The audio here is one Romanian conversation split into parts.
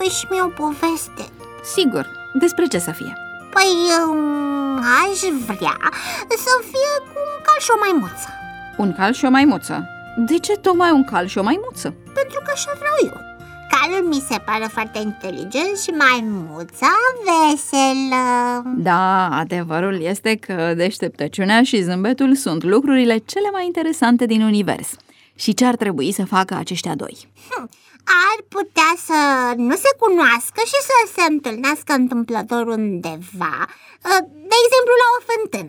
spui și mie o poveste. Sigur, despre ce să fie? Păi, aș vrea să fie cu un cal și o maimuță. Un cal și o maimuță? De ce tocmai un cal și o maimuță? Pentru că așa vreau eu. Calul mi se pare foarte inteligent și maimuța veselă. Da, adevărul este că deșteptăciunea și zâmbetul sunt lucrurile cele mai interesante din univers. Și ce ar trebui să facă aceștia doi? Ar putea să nu se cunoască și să se întâlnească întâmplător undeva, de exemplu la o fântână.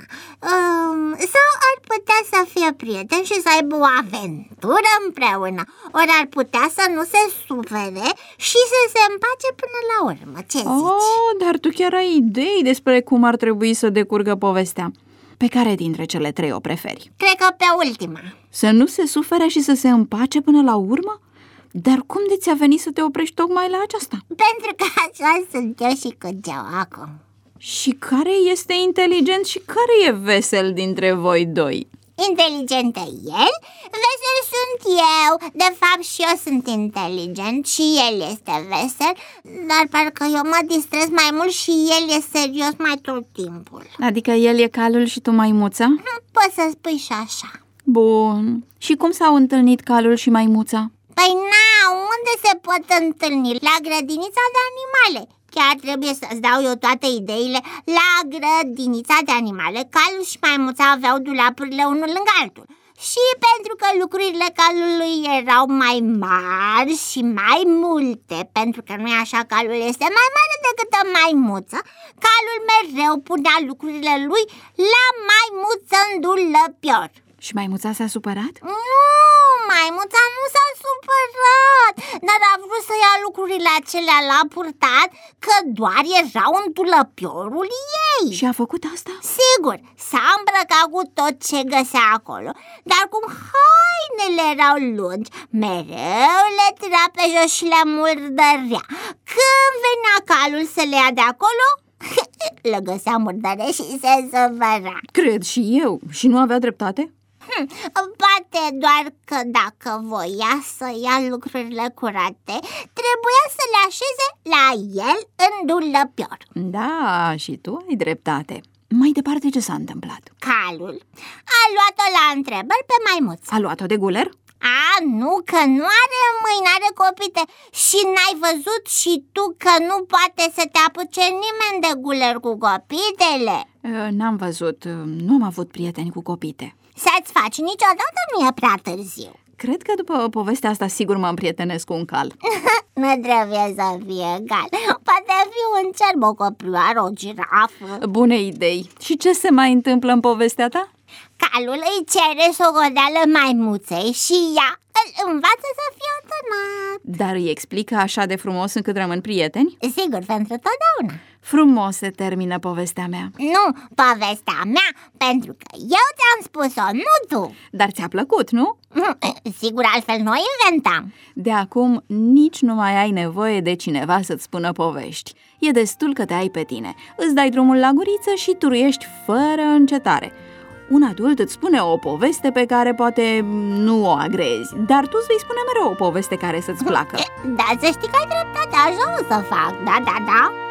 Sau ar putea să fie prieteni și să aibă o aventură împreună. Ori ar putea să nu se sufere și să se împace până la urmă. Ce zici? Dar tu chiar ai idei despre cum ar trebui să decurgă povestea. Pe care dintre cele trei o preferi? Cred că pe ultima. Să nu se sufere și să se împace până la urmă? Dar cum de ți-a venit să te oprești tocmai la aceasta? Pentru că așa sunt eu și cu Geoacu. Și care este inteligent și care e vesel dintre voi doi? Inteligent e el, vesel sunt eu. De fapt și eu sunt inteligent și el este vesel, dar parcă eu mă distrez mai mult și el e serios mai tot timpul. Adică el e calul și tu maimuța? Poți să spui și așa. Bun. Și cum s-au întâlnit calul și maimuța? Păi unde se pot întâlni? La grădinița de animale. Chiar trebuie să-ți dau eu toate ideile. La grădinița de animale, calul și maimuța aveau dulapurile unul lângă altul. Și pentru că lucrurile calului erau mai mari și mai multe, pentru că nu e așa, calul este mai mare decât o maimuță, calul mereu punea lucrurile lui la maimuță în dulăpior. Și maimuța s-a supărat? Nu, maimuța nu s-a supărat, dar a vrut să ia lucrurile acelea la purtat, că doar erau în dulăpiorul ei. Și a făcut asta? Sigur, s-a îmbrăcat cu tot ce găsea acolo, dar cum hainele erau lungi, mereu le tira pe jos și le murdărea. Când venea calul să le ia de acolo, le găsea murdăre și se supăra. Cred și eu. Și nu avea dreptate? Poate doar că dacă voia să ia lucrurile curate, trebuia să le așeze la el în dulăpior. Da, și tu ai dreptate. Mai departe ce s-a întâmplat? Calul a luat-o la întrebări pe maimuță. A luat-o de guler? Nu, că nu are mâini, are copite. Și n-ai văzut și tu că nu poate să te apuce nimeni de guler cu copitele? N-am văzut, nu am avut prieteni cu copite. Să-ți faci niciodată, nu e prea târziu. Cred că după povestea asta sigur mă împrietenesc cu un cal. Nu trebuie să fie cal. Poate fi un cerb, o căprioară, o girafă. Bune idei. Și ce se mai întâmplă în povestea ta? Calul îi cere socoteală maimuței și ea îl învață să fie ordonat. Dar îi explică așa de frumos încât rămân prieteni? Sigur, pentru totdeauna. Frumos se termină povestea mea. Nu, povestea mea, pentru că eu ți-am spus-o, nu tu. Dar ți-a plăcut, nu? Sigur, altfel noi inventam. De acum nici nu mai ai nevoie de cineva să-ți spună povești. E destul că te ai pe tine. Îți dai drumul la guriță și turuiești fără încetare. Un adult îți spune o poveste pe care poate nu o agrezi, dar tu îți vei spune mereu o poveste care să-ți placă. Da, să știi că ai dreptate, așa o să fac, da.